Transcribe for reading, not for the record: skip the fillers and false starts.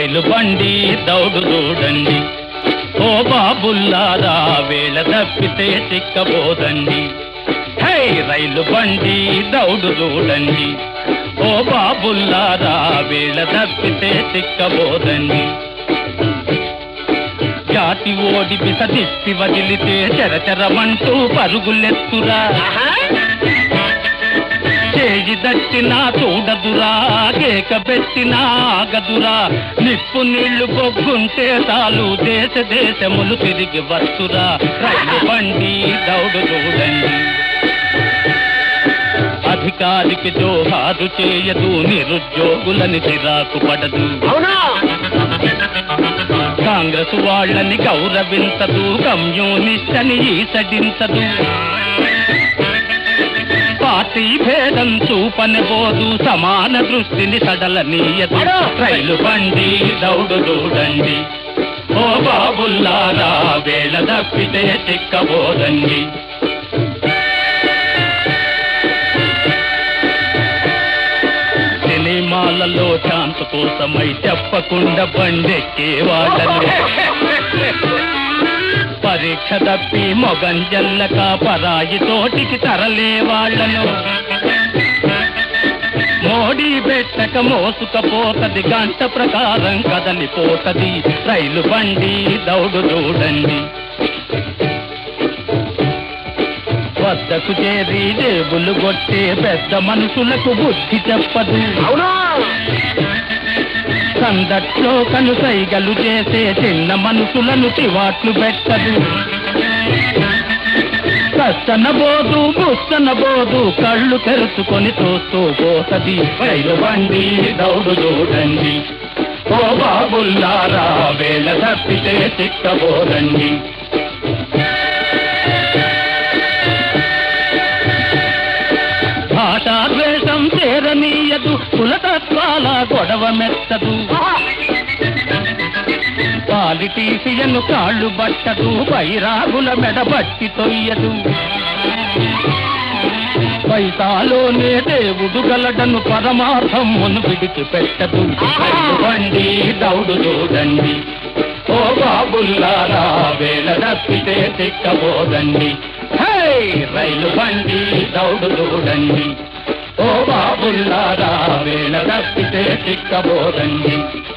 రైలు బండి దౌడు చూడండి, ఓ బాబుల్లారా వేళ తప్పితే చిక్కబోదండి. హే రైలు బండి దౌడు చూడండి, ఓ బాబుల్లారా వేళ తప్పితే చిక్కబోదండి. జాతి ఓడి బిసదిప్పి వదిలితే చెరచెరమంటూ పరుగులెత్తురా, చేయి దట్టినా చూడదురా, కేక పెట్టినా ఆగదురా. నిప్పు నీళ్లు పొగ్గుంటే చాలు దేశ దేశములు తిరిగి వస్తురా. రైలు బండి దౌడు చూడండి, అధికారికి జోహారు చేయదు, నిరుద్యోగులని చిరాకు పడదు. కాంగ్రెస్ వాళ్ళని గౌరవించదు, కమ్యూనిస్ట్ అని ఈసడించదు. పార్టీ భేదం చూపనిపోదు, సమాన దృష్టిని సడలనీయదు. రైలు బండి దౌడు చూడండి, ఓ బాబుల్లారా వేళ తప్పితే చిక్కబోదండి. సినిమాలలో ఛాన్స్ కోసమై చెప్పకుండా బండెక్కే వాళ్ళని, పరీక్ష తప్పి మొగంజల్లక పరాయి తోటికి తరలే వాళ్ళను. మోడీ పెట్టక మోసుకపోతది, గంట ప్రకారం కదలిపోతది. రైలు బండి దౌడు చూడండి, వద్దకు చేరి జేబులు కొట్టే పెద్ద మనుషులకు బుద్ధి చెప్పదు. సందట్లో కనుసైగలు చేసే చిన్న మనుషులను చివాట్లు పెట్టదు. కష్టనబోదు బుస్తనబోదు, కళ్ళు తెరుచుకొని చూస్తూ పోతది. రైలు బండి దౌడు చూడండి, ఓ బాబుల్లారా వేళ తప్పితే చిక్కబోదండి. భాషాద్వేషం చేరనీయదు, కులతత్వాల గొడవ మెత్తదు. పాలిటీషియన్ కాళ్ళు బట్టదు, బైరాగుల మెడబట్టి తొయ్యదు. పైసాలోనే దేవుడు గలడను పరమార్థం మును విడిచిపెట్టదు. రైలు బండి దౌడు చూడండి, ఓ బాబుల్లారా వేళ తప్పితే చిక్కబోదండి. హే రైలు బండి దౌడు చూడండి, ఓ బాబుల్లారా వేళ తప్పితే చిక్కబోదండి.